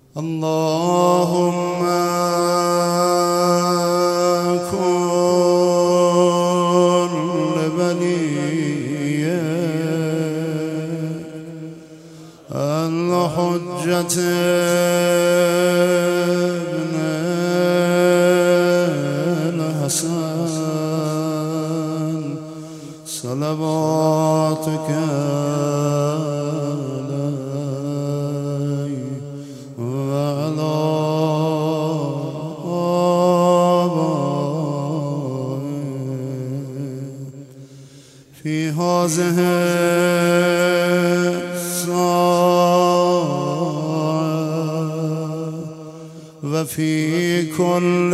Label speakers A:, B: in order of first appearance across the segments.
A: اللهم كن لولي الحجة ابن الحسن صلواتك في هذه الساعة وفي كل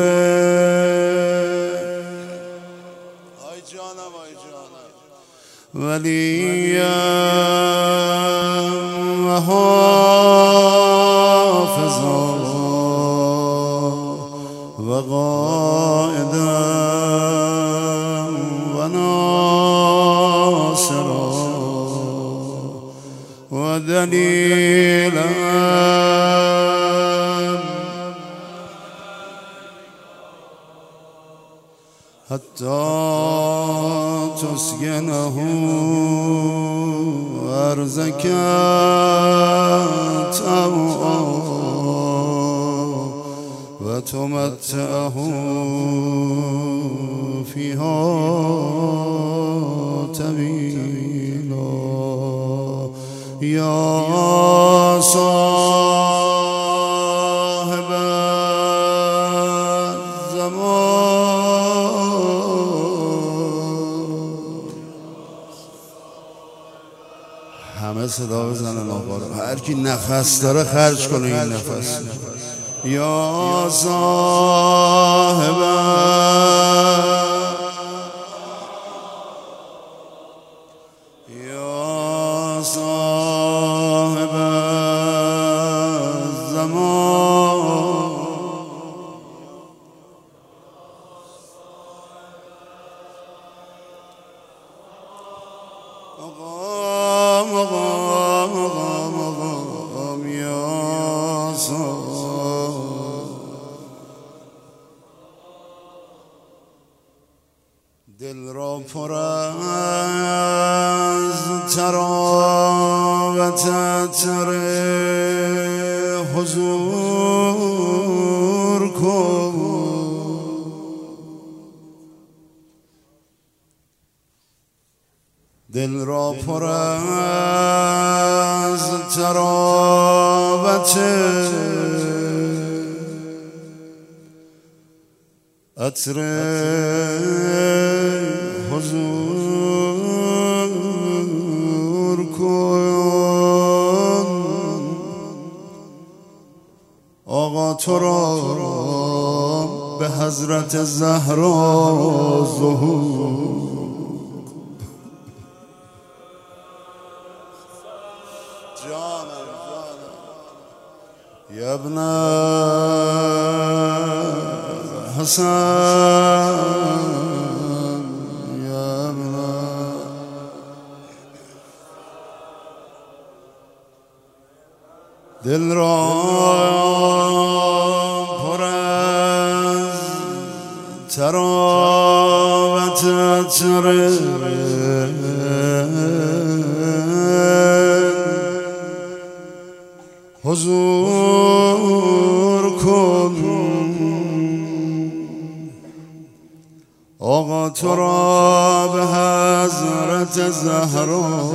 A: وليا وحافظا وقائدا وناصرا ودليلا حتى تسكنه أرضك طوعا وتمتعه فيها طويلا يا صاحب الزمان. همه صدا بزنن آقا رو، هر کی نفس داره خرج کنه این نفس. یا صاحب یا صاحب الزمان مقام یا صاحب دل را پر از تراوت عطر حضور کن. دل را پر از تراوت عطر حضور کن. آقا تو را به حضرت زهرا ظهور یا ابن حسن یا ابن دل را پر از تراوت عطر حضور کن. آقا تو را به حضرت زهرا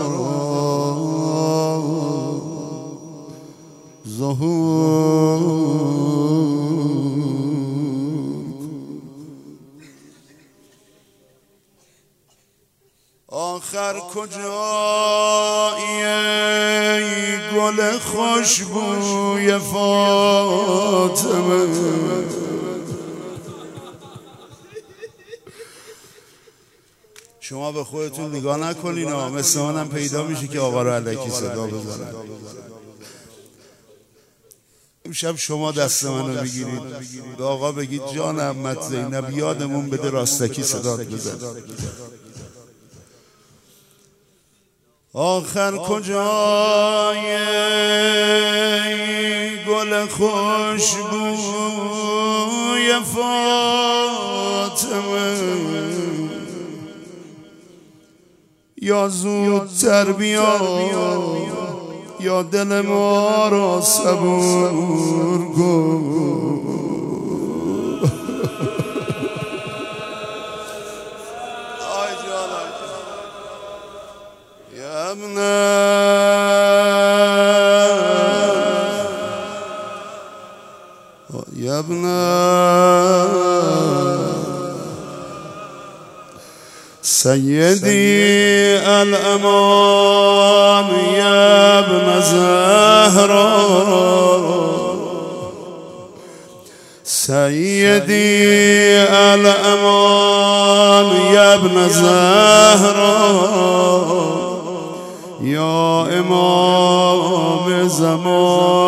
A: ظهور. آخر کجایی ای گل خوشبوی فاطمه؟ شما به خودتون نگاه نکنین ها، مثل منم پیدا میشه که آقا رو الکی صدا بزنن. امشب شما دست منو بگیرید به آقا بگید جان عمت زینب یادمون بده راستکی صدات بزن. آخر کجای گل خوشبوی فاطمه یا زودتر بیا یا دل ما را صبور کن. یا ابن یا ابن سیدی الامان یا ابن زهرا سیدی الامان یا ابن زهرا یا امام زمان